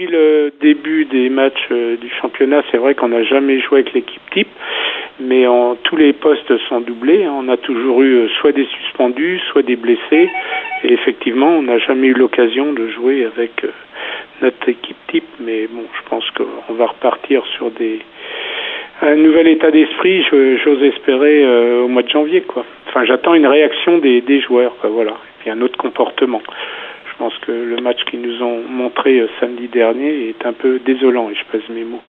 depuis le début des matchs du championnat, c'est vrai qu'on n'a jamais joué avec l'équipe type, mais tous les postes sont doublés. On a toujours eu soit des suspendus, soit des blessés. Et effectivement, on n'a jamais eu l'occasion de jouer avec notre équipe type. Mais bon, je pense qu'on va repartir sur un nouvel état d'esprit, j'ose espérer, au mois de janvier, quoi. Enfin, j'attends une réaction des joueurs, quoi, voilà. Et puis un autre comportement. Je pense que le match qu'ils nous ont montré samedi dernier est un peu désolant, et je pèse mes mots.